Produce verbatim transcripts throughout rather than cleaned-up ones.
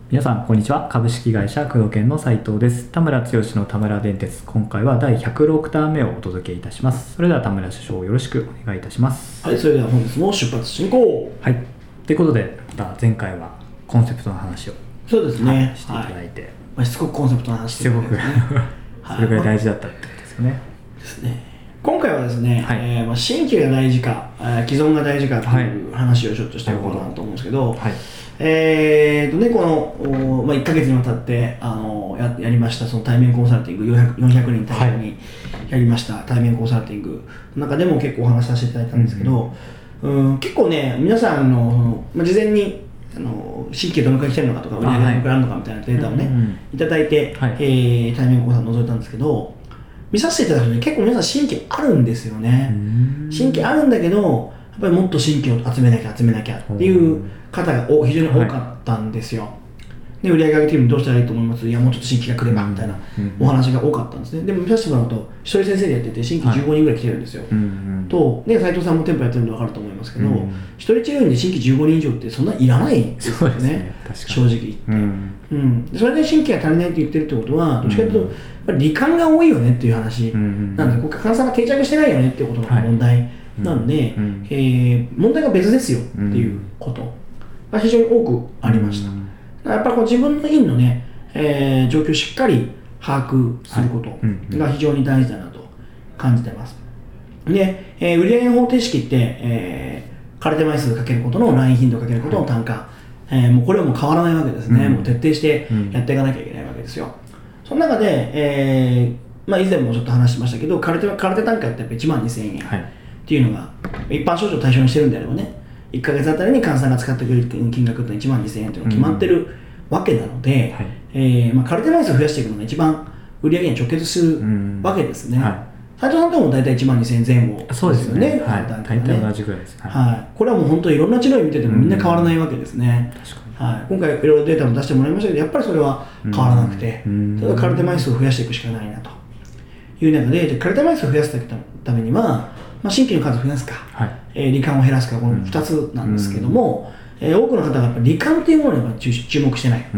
皆さんこんにちは。株式会社工藤研の斉藤です。田村剛の田村電鉄、今回はだいひゃくろくターン目をお届けいたします。それでは田村社長よろしくお願いいたします。 はい、それでは本日も出発進行。 はい、ということでまた前回はコンセプトの話をそうですね、 はい、していただいて、はいまあ、しつこくコンセプトの話していただいて、ね、 それぐらい大事だったってことですよね。 ですね。今回はですね、 はいえーまあ、新規が大事か、えー、既存が大事かという話をちょっとしていこうかなと思うんですけど、 はい、 えーとね、この、まあ、いっかげつにわたってあの や, やりましたその対面コンサルティングよんひゃくにん対象にやりました、はい、対面コンサルティングの中でも結構お話しさせていただいたんですけど、うんうん、結構ね皆さんの、まあ、事前にあの新規どのくらい来てるのかとか売り上げどのくらいあるのかみたいなデータをね、はい、いただいて、はいえー、対面コンサル覗いたんですけど、見させていただくとね結構皆さん新規あるんですよね。新規あるんだけどやっぱりもっと新規を集めなきゃ集めなきゃっていう方が非常に多かったんですよ、はい、で売上上げてるのどうしたらいいと思います？いやもうちょっと新規が来ればみたいなお話が多かったんですね。でも見させてもらうと一人先生でやってて新規じゅうごにんぐらい来てるんですよ、はい、とね斉藤さんも店舗やってるの分かると思いますけど、うん、一人治療院で新規じゅうごにん以上ってそんなにいらないんですよ ね, ね正直言って、うんうん、それで新規が足りないって言ってるってことはどっちかというとやっぱり罹患が多いよねっていう話なんで、患者さんが定着してないよねっていうことの問題、はいなんで、うんえー、問題が別ですよっていうことが非常に多くありました。うん、やっぱりこう自分の院のね、えー、状況をしっかり把握することが非常に大事だなと感じてます。で、えー、売上方程式って、えー、カルテ枚数かけることのライン頻度かけることの単価、はいえー、もうこれはもう変わらないわけですね。うん、もう徹底してやっていかなきゃいけないわけですよ。その中で、えーまあ、以前もちょっと話しましたけどカルテ、カルテ単価ってやっぱいちまんにせんえん。はいっていうのが一般症状を対象にしてるんであればねいっかげつあたりに患者さんが使ってくれる金額っていちまんにせんえんというのが決まってるわけなので、うんはいえーまあ、カルテ枚数を増やしていくのが一番売上に直結するわけですね。斉、うんはい、藤さんとも大体いちまんにせんえんぜん後ですよね。そうですね、はい、大体同じぐらいです、はいはい、これはもう本当にいろんな治療院見ててもみんな変わらないわけですね。うん確かにはい、今回いろいろデータも出してもらいましたけどやっぱりそれは変わらなくて、うん、それはカルテ枚数を増やしていくしかないなという中でカルテ枚数を増やすためにはまあ、新規の数を増やすか、はいえー、罹患を減らすかこのふたつなんですけども、うんえー、多くの方がやっぱり罹患というものには注目してない、うん、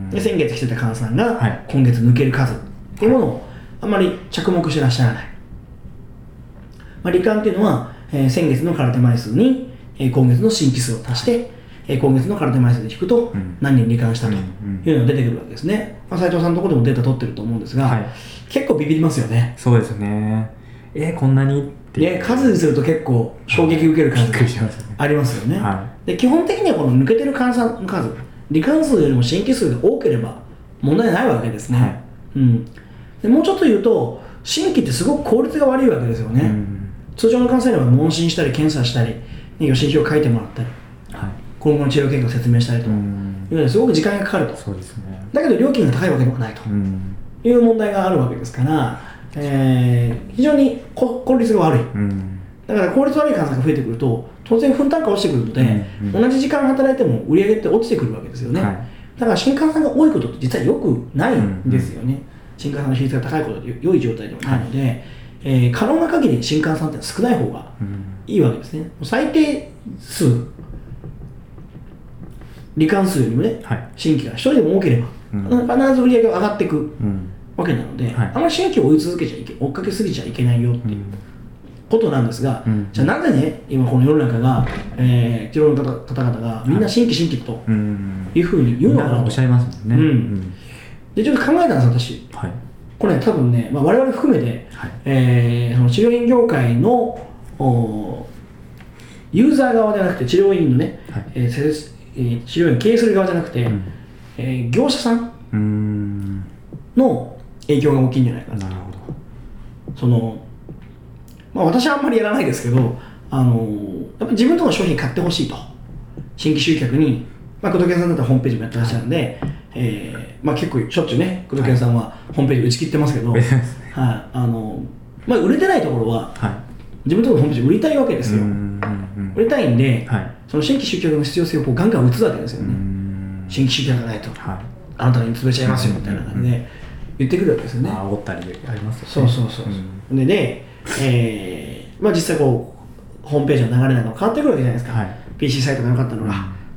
で先月来てた患者さんが今月抜ける数っていうものをあまり着目してらっしゃらない、まあ、罹患っていうのは、えー、先月のカルテ枚数に、えー、今月の新規数を足して、はいえー、今月のカルテ枚数で引くと何人罹患したというのが出てくるわけですね。まあ、斉藤さんのところでもデータ取ってると思うんですが、はい、結構ビビりますよね。 そうですね。えー、こんなにってね、数にすると結構衝撃受ける数がありますよね。はい、で基本的にはこの抜けてる患者さんの数罹患数よりも新規数が多ければ問題ないわけですね。はいうん、でもうちょっと言うと新規ってすごく効率が悪いわけですよね。うん、通常の患者さんには問診したり検査したり、ね、予診票を書いてもらったり、はい、今後の治療結果を説明したりと、うん、いうのですごく時間がかかると。そうですね、だけど料金が高いわけでもないと、うん、いう問題があるわけですからえー、非常に効率が悪い、うん、だから効率悪い患者が増えてくると当然分単価落ちてくるので、うんうん、同じ時間働いても売り上げって落ちてくるわけですよね。はい、だから新患者さんが多いことって実は良くないんですよね。うんうん、新患者さんの比率が高いことで良い状態ではないので、はいえー、可能な限り新患者さんって少ない方がいいわけですね。うん、最低数罹患数よりもね、はい、新規が一人でも多ければ、うん、必ず売り上げが上がっていく、うんわけなので、はい、あまり新規を追い続けちゃいけ追っかけすぎちゃいけないよっていうことなんですが、うん、じゃあなぜね今この世の中が、えー、治療の方々がみんな新規新規というふうに言うのかなと、 おっしゃいますもんね。うんうん、 でちょっと考えたんです私、はい、これ、ね、多分ね、まあ、我々含めて、はいえー、その治療院業界のユーザー側じゃなくて治療院のね、はいえーえー、治療院経営する側じゃなくて、うんえー、業者さんの影響が大きいんじゃないかな。なるほど。その、まあ、私はあんまりやらないですけど、あのやっぱり自分との商品買ってほしいと新規集客に、まあ、工藤研さんだったらホームページもやってらっしゃるんで、はいえーまあ、結構しょっちゅうね工藤研さんはホームページ打ち切ってますけど、はいはいあのまあ、売れてないところは、はい、自分とのホームページ売りたいわけですよ。うんうんうん、売りたいんで、はい、その新規集客の必要性をこうガンガン打つわけですよね。新規集客がないと、はい、あなたに潰れちゃいますよみたいな感じで言ってくるわけですよね。 あおったりありますよね。そうそうそう、うん、でね、えーまあ、実際こうホームページの流れなんかも変わってくるわけじゃないですか、はい、ピーシー サイトが良かったのが、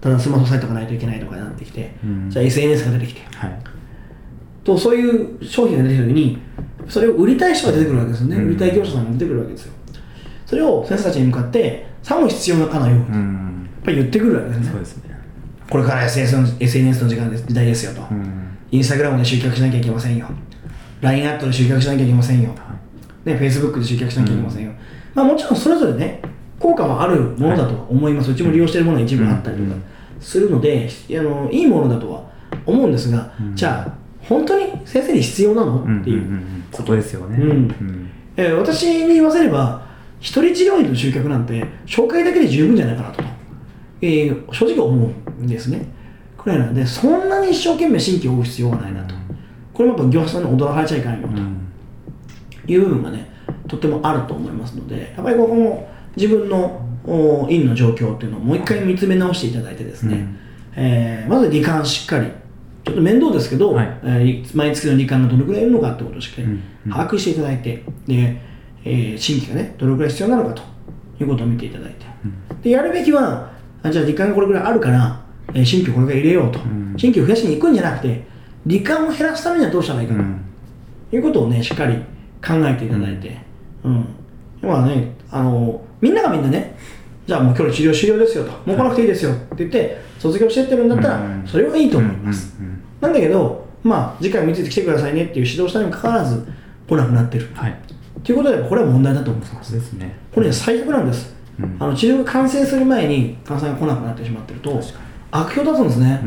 ただスマホさえとかないといけないとかになってきて、 うん、 じゃあ エスエヌエス が出てきて、 はい、 とそういう商品が出てきた時にそれを売りたい人が出てくるわけですよね、うん、売りたい業者さんが出てくるわけですよ。それを先生たちに向かってさも必要なかのように、うん、やっぱり言ってくるわけですね。 そうですね。 これから エスエヌエス の, エスエヌエス の時間です、時代ですよと、うん、インスタグラムで集客しなきゃいけませんよ、 ライン アットで集客しなきゃいけませんよ、はい、ね、Facebook で集客しなきゃいけませんよ、うん、まあ、もちろんそれぞれね効果はあるものだとは思います、はい、うちも利用しているものが一部あったりとかするので、うん、あのいいものだとは思うんですが、うん、じゃあ本当に先生に必要なの、うん、っていうことですよね、 うんうん、えー、私に言わせれば一人治療院の集客なんて紹介だけで十分じゃないかなと、えー、正直思うんですね。くらいなのでそんなに一生懸命新規を追う必要はないなと、これもやっぱ業者さんに踊らされちゃいけないよという部分がねとってもあると思いますので、やっぱりここも自分の院の状況っていうのをもう一回見つめ直していただいてですね、うん、えー、まず罹患しっかりちょっと面倒ですけど、はい、えー、毎月の罹患がどのくらいいるのかってことをしっかり把握していただいて、で、えー、新規がねどのくらい必要なのかということを見ていただいて、うん、でやるべきはじゃあ罹患がこれくらいあるから、えー、新規をこれくらい入れようと、うん、新規を増やしに行くんじゃなくて罹患を減らすためにはどうしたらいいかと、うん、いうことをねしっかり考えていただいて、うん、今はねあのみんながみんなねじゃあもう今日治療終了ですよと、もう来なくていいですよって言って卒業してってるんだったらそれはいいと思います、うんうんうん、なんだけどまあ次回見ついてきてくださいねっていう指導したにもかかわらず来なくなってる、はい、ということでこれは問題だと思います。 そうですね、 これね最悪なんです、うん、あの治療が完成する前に患者さんが来なくなってしまってると悪評立つんですね、うん、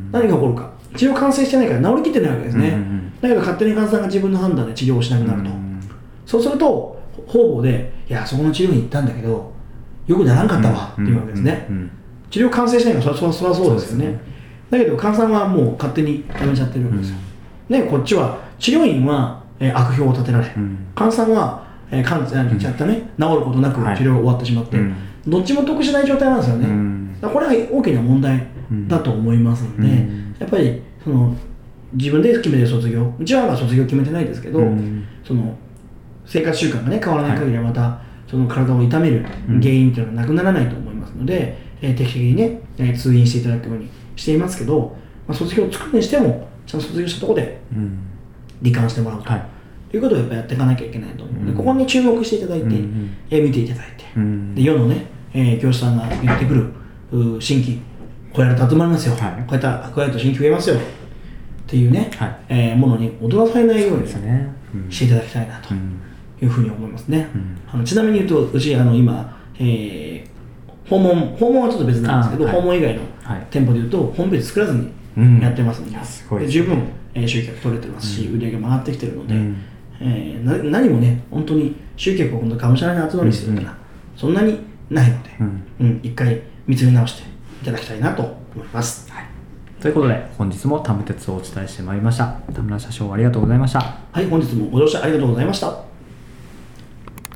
何が起こるか治療完成してないから治りきってないわけですね、うんうん、だけど勝手に患者さんが自分の判断で治療をしなくなると、うん、そうすると方々でいやそこの治療に行ったんだけどよくならんかったわっていうわけですね、うんうんうん、治療完成しないからそりゃそそうですよね。だけど患者さんはもう勝手にやめちゃってるわけですよ、うん、でこっちは治療院は、えー、悪評を立てられ、うん、患者さんは、えー、患者ちゃったね、うん、治ることなく治療が終わってしまって、はい、どっちも得しない状態なんですよね、うん、だからこれは大きな問題だと思いますので、うん、やっぱりその自分で決めて卒業、うちはまあ卒業決めてないですけど、うん、その生活習慣がね変わらない限りはまた、はい、その体を痛める原因というのはなくならないと思いますので、うん、えー、定期的にね、えー、通院していただくようにしていますけど、まあ、卒業を作るにしてもちゃんと卒業したところで罹患してもらうと、はい、いうことをやっぱやっていかなきゃいけないと思うので、うん、ここに注目していただいて、うんうん、えー、見ていただいて、うん、で世のね、えー、教師さんが言ってくる新規こうやると集まりますよ、はい、こうやったらこうやると新規増えますよっていうね、はい、えー、ものに踊らされないようにしていただきたいなというふうに思いますね、うん、あのちなみに言うとうちあの今、えー、訪問訪問はちょっと別なんですけど、はい、訪問以外の店舗で言うとホームページ作らずにやってますので、うん、すごいで十分、えー、集客取れてますし、うん、売り上げも上がってきてるので、うん、えー、な何もね本当に集客を今度がむしゃらに集まりしてるから、うん、そんなにないので、うんうん、一回見つめ直していただきたいなと思います、 はい、ということで本日もタム鉄をお伝えしてまいりました。田村社長ありがとうございました。 はい、本日もご乗車ありがとうございました。